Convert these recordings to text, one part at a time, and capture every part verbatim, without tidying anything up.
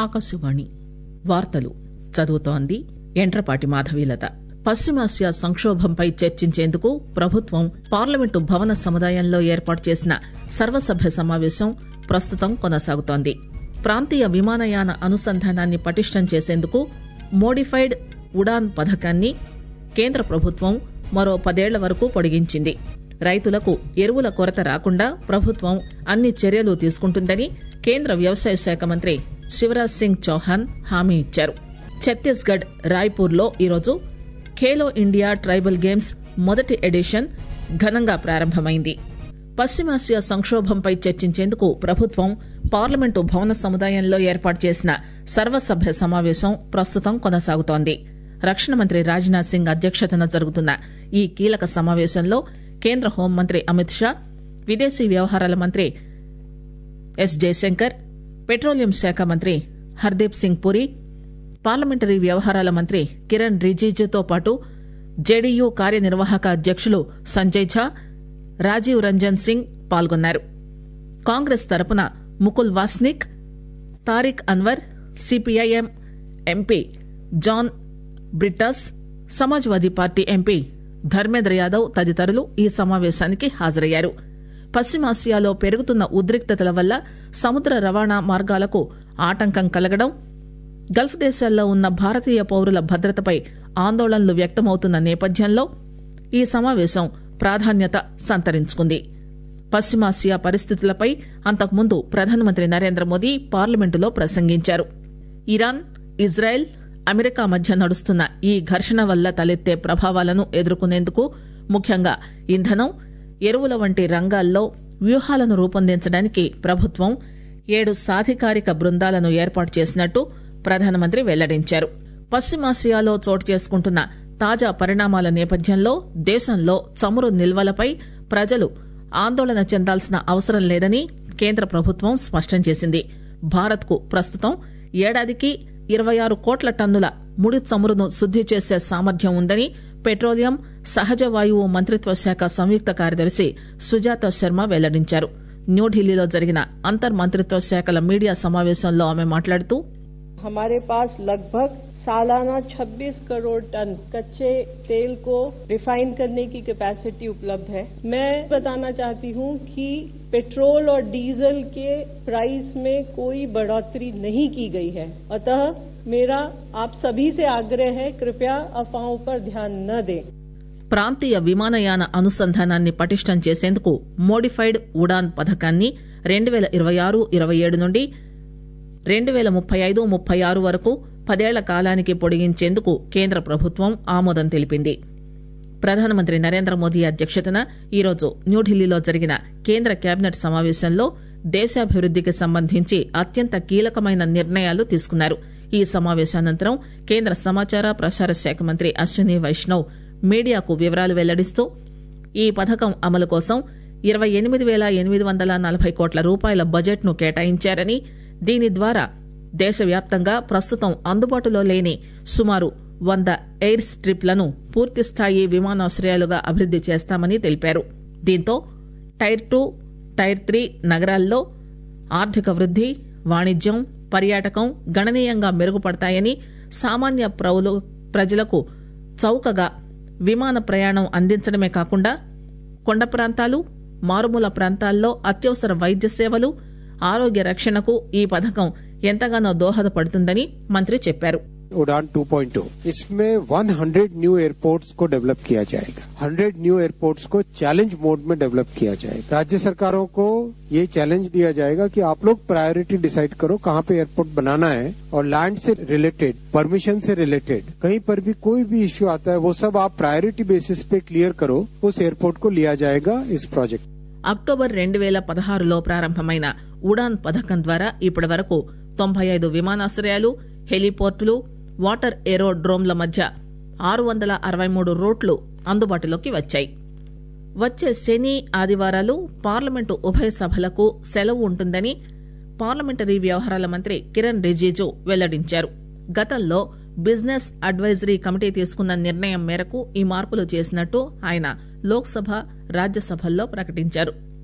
ఆకాశవాణి వార్తలు చదువుతోంది యంట్రపాటి మాధవీలత. పశ్చిమాసియా సంక్షోభంపై చర్చించేందుకు ప్రభుత్వం పార్లమెంటు భవన సముదాయంలో ఏర్పాటు చేసిన సర్వసభ్య సమావేశం ప్రస్తుతం కొనసాగుతోంది. ప్రాంతీయ విమానయాన అనుసంధానాన్ని పటిష్టం చేసేందుకు మోడిఫైడ్ ఉడాన్ పథకాన్ని కేంద్ర ప్రభుత్వం మరో పదేళ్ల వరకు పొడిగించింది. రైతులకు ఎరువుల కొరత రాకుండా ప్రభుత్వం అన్ని చర్యలు తీసుకుంటుందని కేంద్ర వ్యవసాయ శాఖ మంత్రి శివరాజ్ సింగ్ చౌహాన్ హామీ ఇచ్చారు. ఛత్తీస్గఢ్ రాయ్పూర్లో ఈరోజు ఖేలో ఇండియా ట్రైబల్ గేమ్స్ మొదటి ఎడిషన్ ఘనంగా ప్రారంభమైంది. పశ్చిమాసియా సంక్షోభంపై చర్చించేందుకు ప్రభుత్వం పార్లమెంటు భవన సముదాయంలో ఏర్పాటు చేసిన సర్వసభ్య సమావేశం ప్రస్తుతం కొనసాగుతోంది. రక్షణ మంత్రి రాజ్నాథ్ సింగ్ అధ్యక్షతన జరుగుతున్న ఈ కీలక సమావేశంలో కేంద్ర హోంమంత్రి అమిత్ షా, విదేశీ వ్యవహారాల మంత్రి ఎస్ జయశంకర్, పెట్రోలియం శాఖ మంత్రి హర్దీప్ సింగ్ పురి, పార్లమెంటరీ వ్యవహారాల మంత్రి కిరణ్ రిజిజుతో పాటు జేడీయూ కార్యనిర్వాహక అధ్యక్షులు సంజయ్ ఝా, రాజీవ్ రంజన్ సింగ్ పాల్గొన్నారు. కాంగ్రెస్ తరపున Mukul Wasnik, Tariq Anwar, CPIM MP John Brittas, Samajwadi Party MP Dharmendra Yadav తదితరులు ఈ సమావేశానికి హాజరయ్యారు. పశ్చిమాసియాలో పెరుగుతున్న ఉద్రిక్తతల వల్ల సముద్ర రవాణా మార్గాలకు ఆటంకం కలగడం, గల్ఫ్ దేశాల్లో ఉన్న భారతీయ పౌరుల భద్రతపై ఆందోళనలు వ్యక్తమవుతున్న నేపథ్యంలో ఈ సమావేశం ప్రాధాన్యత సంతరించుకుంది. పశ్చిమాసియా పరిస్థితులపై అంతకుముందు ప్రధానమంత్రి నరేంద్ర మోదీ పార్లమెంటులో ప్రసంగించారు. ఇరాన్, ఇజ్రాయెల్, అమెరికా మధ్య నడుస్తున్న ఈ ఘర్షణ వల్ల తలెత్తే ప్రభావాలను ఎదుర్కొనేందుకు ముఖ్యంగా ఇంధనం, ఎరువుల వంటి రంగాల్లో వ్యూహాలను రూపొందించడానికి ప్రభుత్వం ఏడు సాధికారిక బృందాలను ఏర్పాటు చేసినట్టు ప్రధానమంత్రి వెల్లడించారు. పశ్చిమాసియాలో చోటు చేసుకుంటున్న తాజా పరిణామాల నేపథ్యంలో దేశంలో చమురు నిల్వలపై ప్రజలు ఆందోళన చెందాల్సిన అవసరం లేదని కేంద్ర ప్రభుత్వం స్పష్టం చేసింది. భారత్కు ప్రస్తుతం ఏడాదికి ఇరవై ఆరు కోట్ల టన్నుల ముడి చమురును శుద్ది చేసే సామర్థ్యం ఉందని పెట్రోలియం, సహజ వాయువు మంత్రిత్వ శాఖ సంయుక్త కార్యదర్శి సుజాత శర్మ వెల్లడించారు. న్యూఢిల్లీలో జరిగిన అంతర్ మంత్రిత్వ శాఖల మీడియా సమావేశంలో ఆమె మాట్లాడుతూ हमारे पास लगभग सालाना छब्बीस करोड़ टन कच्चे तेल को रिफाइन करने की कैपेसिटी उपलब्ध है. मैं बताना चाहती हूं कि पेट्रोल और डीजल के प्राइस में कोई बढ़ोतरी नहीं की गई है. अतः मेरा आप सभी से आग्रह है, कृपया अफवाहों पर ध्यान न दें. ప్రాంతీయ విమానయాన అనుసంధానాన్ని పటిష్టం చేసేందుకు మోడిఫైడ్ ఉడాన్ పథకాన్ని రెండు వేల ఇరవై ఆరు ఇరవై ఏడు నుండి రెండు వేల ముప్పై ఐదు ముప్పై ఆరు వరకు పదేళ్ల కాలానికి పొడిగించేందుకు కేంద్ర ప్రభుత్వం ఆమోదం తెలిపింది. ప్రధానమంత్రి నరేంద్ర మోదీ అధ్యక్షతన ఈరోజు న్యూఢిల్లీలో జరిగిన కేంద్ర కేబినెట్ సమావేశంలో దేశాభివృద్దికి సంబంధించి అత్యంత కీలకమైన నిర్ణయాలు తీసుకున్నారు. ఈ సమావేశానంతరం కేంద్ర సమాచార ప్రసార శాఖ మంత్రి అశ్విని వైష్ణవ్ మీడియాకు వివరాలు వెల్లడిస్తూ ఈ పథకం అమలు కోసం ఇరవై ఎనిమిది వేల ఎనిమిది వందల నలభై కోట్ల రూపాయల బడ్జెట్ను కేటాయించారని, దీని ద్వారా దేశవ్యాప్తంగా ప్రస్తుతం అందుబాటులో లేని సుమారు వంద ఎయిర్ స్ట్రిప్లను పూర్తిస్థాయి విమానాశ్రయాలుగా అభివృద్ది చేస్తామని తెలిపారు. దీంతో టైర్ టూ, టైర్ త్రీ నగరాల్లో ఆర్థిక వృద్ది, వాణిజ్యం, పర్యాటకం గణనీయంగా మెరుగుపడతాయని, సామాన్య ప్రజలకు చౌకగా విమాన ప్రయాణం అందించడమే కాకుండా కొండ ప్రాంతాలు, మారుమూల ప్రాంతాల్లో అత్యవసర వైద్య సేవలు, ఆరోగ్య రక్షణకు ఈ పథకం ఎంతగానో దోహదపడుతుందని మంత్రి చెప్పారు. उड़ान टू पॉइंट ओ इसमें सौ न्यू एयरपोर्ट्स को डेवलप किया जाएगा. सौ न्यू एयरपोर्ट्स को चैलेंज मोड में डेवलप किया जाएगा. राज्य सरकारों को ये चैलेंज दिया जाएगा कि आप लोग प्रायोरिटी डिसाइड करो कहाँ पे एयरपोर्ट बनाना है, और लैंड से रिलेटेड, परमिशन से रिलेटेड कहीं पर भी कोई भी इश्यू आता है वो सब आप प्रायोरिटी बेसिस पे क्लियर करो. उस एयरपोर्ट को लिया जाएगा इस प्रोजेक्ट. అక్టోబర్ రెండు వేల పదహారులో ప్రారంభమైన ఉడాన్ పథకం ద్వారా ఇప్పటి వరకు తొంభై ఐదు విమానాశ్రయాలు, హెలిపోర్టులు, వాటర్ ఏరోడ్రోమ్ల మధ్య ఆరు వందల అరవై మూడు రూట్లు అందుబాటులోకి వచ్చాయి. వచ్చే శని, ఆదివారాలు పార్లమెంటు ఉభయ సభలకు సెలవు ఉంటుందని పార్లమెంటరీ వ్యవహారాల మంత్రి కిరణ్ రిజిజు వెల్లడించారు. గతంలో బిజినెస్ అడ్వైజరీ కమిటీ తీసుకున్న నిర్ణయం మేరకు ఈ మార్పులు చేసినట్టు ఆయన లోక్సభ, రాజ్యసభల్లో ప్రకటించారు.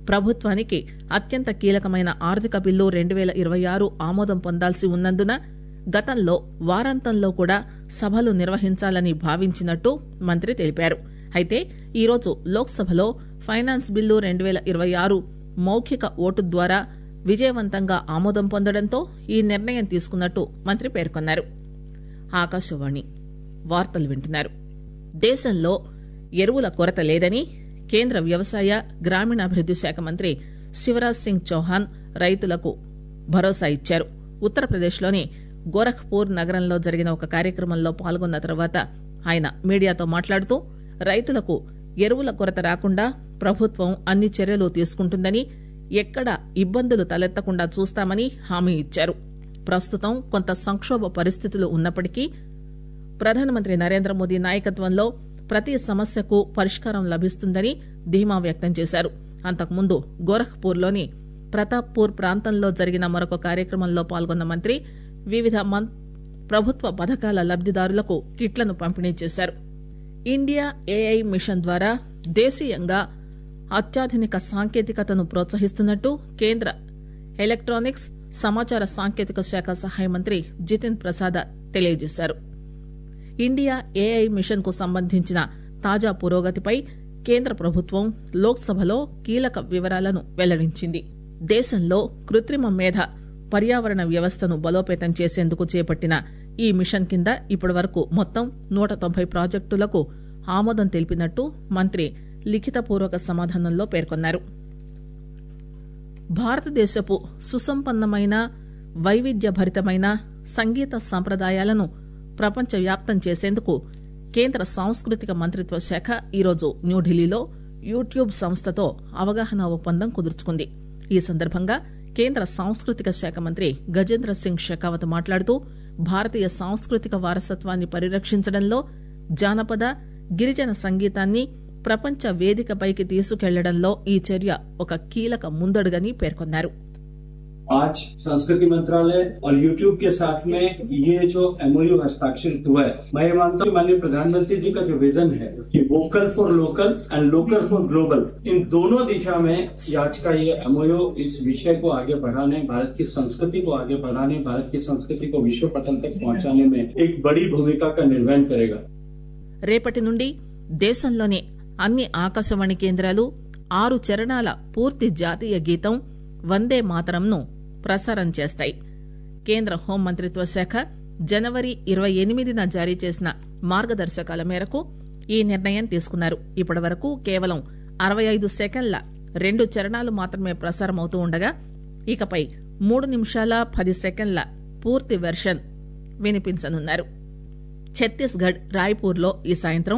ప్రభుత్వానికి అత్యంత కీలకమైన ఆర్థిక బిల్లు రెండు వేల ఇరవై ఆరు ఆమోదం పొందాల్సి ఉన్నందున గతంలో వారాంతంలో కూడా సభలు నిర్వహించాలని భావించినట్టు మంత్రి తెలిపారు. అయితే ఈరోజు లోక్సభలో ఫైనాన్స్ బిల్లు రెండు వేల ఇరవై ఆరు మౌఖిక ఓటు ద్వారా విజయవంతంగా ఆమోదం పొందడంతో ఈ నిర్ణయం తీసుకున్నట్టు మంత్రి పేర్కొన్నారు. ఆకాశవాణి వార్తలు వింటున్నారు. దేశంలో ఎరువుల కొరత లేదని కేంద్ర వ్యవసాయ గ్రామీణాభివృద్ది శాఖ మంత్రి శివరాజ్ సింగ్ చౌహాన్ రైతులకు భరోసా ఇచ్చారు. ఉత్తరప్రదేశ్లోని గోరఖ్పూర్ నగరంలో జరిగిన ఒక కార్యక్రమంలో పాల్గొన్న తర్వాత ఆయన మీడియాతో మాట్లాడుతూ రైతులకు ఎరువుల కొరత రాకుండా ప్రభుత్వం అన్ని చర్యలు తీసుకుంటుందని, ఎక్కడ ఇబ్బందులు తలెత్తకుండా చూస్తామని హామీ ఇచ్చారు. ప్రస్తుతం కొంత సంక్షోభ పరిస్థితులు ఉన్నప్పటికీ ప్రధానమంత్రి నరేంద్ర మోదీ నాయకత్వంలో ప్రతి సమస్యకు పరిష్కారం లభిస్తుందని ధీమా వ్యక్తం చేశారు. అంతకుముందు గోరఖ్పూర్లోని ప్రతాప్పూర్ ప్రాంతంలో జరిగిన మరొక కార్యక్రమంలో పాల్గొన్న మంత్రి వివిధ ప్రభుత్వ పథకాల లబ్దిదారులకు కిట్లను పంపిణీ చేశారు. ఇండియా ఏఐ మిషన్ ద్వారా దేశీయంగా అత్యాధునిక సాంకేతికతను ప్రోత్సహిస్తున్నట్టు కేంద్ర ఎలక్ట్రానిక్స్ సమాచార సాంకేతిక శాఖ సహాయ మంత్రి జితిన్ ప్రసాద్ తెలియజేశారు. ఇండియా ఏఐ మిషన్ కు సంబంధించిన తాజా పురోగతిపై కేంద్ర ప్రభుత్వం లోక్సభలో కీలక వివరాలను వెల్లడించింది. దేశంలో కృత్రిమ మేధ పర్యావరణ వ్యవస్థను బలోపేతం చేసేందుకు చేపట్టిన ఈ మిషన్ కింద ఇప్పటివరకు మొత్తం నూట తొంభై ప్రాజెక్టులకు ఆమోదం తెలిపినట్టు మంత్రి లిఖితపూర్వక సమాధానంలో పేర్కొన్నారు. భారతదేశపు సుసంపన్నమైన వైవిధ్యభరితమైన సంగీత సంప్రదాయాలను ప్రపంచవ్యాప్తం చేసేందుకు కేంద్ర సాంస్కృతిక మంత్రిత్వ శాఖ ఈరోజు న్యూఢిల్లీలో యూట్యూబ్ సంస్థతో అవగాహన ఒప్పందం కుదుర్చుకుంది. ఈ సందర్భంగా కేంద్ర సాంస్కృతిక శాఖ మంత్రి గజేంద్ర సింగ్ షెకావత్ మాట్లాడుతూ భారతీయ సాంస్కృతిక వారసత్వాన్ని పరిరక్షించడంలో జానపద, గిరిజన సంగీతాన్ని ప్రపంచ వేదికపైకి తీసుకెళ్లడంలో ఈ చర్య ఒక కీలక ముందడుగని పేర్కొన్నారు. आज संस्कृति मंत्रालय और यूट्यूब के साथ में ये जो एमओयू हस्ताक्षरित हुआ है, मैं ये मानता हूँ माननीय प्रधानमंत्री जी का जो विजन है कि vocal for local and local for global, इन दोनों दिशा में आज का ये एमओयू इस विषय को आगे बढ़ाने, भारत की संस्कृति को आगे बढ़ाने, भारत की संस्कृति को विश्व पटल तक पहुंचाने में एक बड़ी भूमिका का निर्वहन करेगा. రేపటి నుండి దేశంలోని అన్ని ఆకాశవాణి కేంద్రాలు ఆరు చరణాల పూర్తి జాతీయ గీతం వందే మాతరంను ప్రసారం చేస్తాయి. కేంద్ర హోంమంత్రిత్వ శాఖ జనవరి ఇరవై ఎనిమిదిన జారీ చేసిన మార్గదర్శకాల మేరకు ఈ నిర్ణయం తీసుకున్నారు. ఇప్పటి వరకు కేవలం అరవై ఐదు సెకండ్ల రెండు చరణాలు మాత్రమే ప్రసారమవుతూ ఉండగా ఇకపై మూడు నిమిషాల పది సెకండ్ల పూర్తి వెర్షన్ వినిపించనున్నారు. ఛత్తీస్గఢ్ రాయ్పూర్లో ఈ సాయంత్రం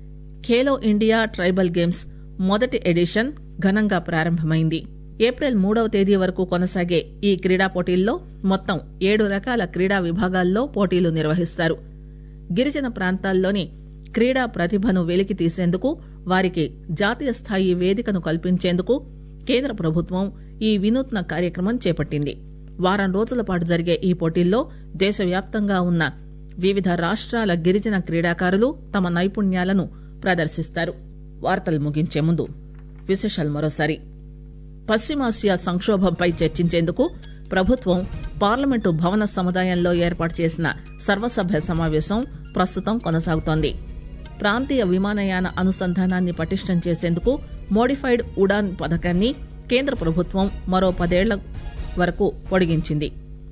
ఖేలో ఇండియా ట్రైబల్ గేమ్స్ మొదటి ఎడిషన్ ఘనంగా ప్రారంభమైంది. ఏప్రిల్ మూడవ తేదీ వరకు కొనసాగే ఈ క్రీడా పోటీల్లో మొత్తం ఏడు రకాల క్రీడా విభాగాల్లో పోటీలు నిర్వహిస్తారు. గిరిజన ప్రాంతాల్లోని క్రీడా ప్రతిభను వెలికి తీసేందుకు, వారికి జాతీయ స్థాయి వేదికను కల్పించేందుకు కేంద్ర ప్రభుత్వం ఈ వినూత్న కార్యక్రమం చేపట్టింది. వారం రోజుల పాటు జరిగే ఈ పోటీల్లో దేశవ్యాప్తంగా ఉన్న వివిధ రాష్ట్రాల గిరిజన క్రీడాకారులు తమ నైపుణ్యాలను ప్రదర్శిస్తారు. వార్తలు ముగించే ముందు విశేషాలు మరోసారి. పశ్చిమాసియా సంక్షోభంపై చర్చించేందుకు ప్రభుత్వం పార్లమెంటు భవన సముదాయంలో ఏర్పాటు చేసిన సర్వసభ్య సమావేశం ప్రస్తుతం కొనసాగుతోంది. ప్రాంతీయ విమానయాన అనుసంధానాన్ని పటిష్టం చేసేందుకు మోడిఫైడ్ ఉడాన్ పథకాన్ని కేంద్ర ప్రభుత్వం మరో పదేళ్ల వరకు పొడిగించింది.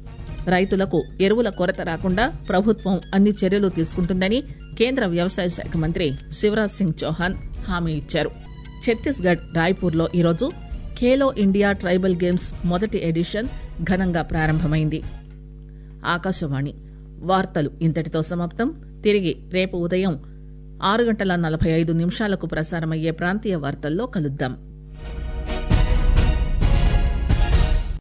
రైతులకు ఎరువుల కొరత రాకుండా ప్రభుత్వం అన్ని చర్యలు తీసుకుంటుందని కేంద్ర వ్యవసాయ శాఖ మంత్రి శివరాజ్ సింగ్ చౌహాన్ హామీ ఇచ్చారు. ఛత్తీస్గఢ్ రాయ్పూర్లో ఈరోజు ఖేలో ఇండియా ట్రైబల్ గేమ్స్ మొదటి ఎడిషన్ ఘనంగా ప్రారంభమైంది. ఆకాశవాణి వార్తలు ఇంతటితో సమాప్తం. తిరిగి రేపు ఉదయం ఆరు గంటల నలభై ఐదు నిమిషాలకు ప్రసారమయ్యే ప్రాంతీయ వార్తల్లో కలుద్దాం.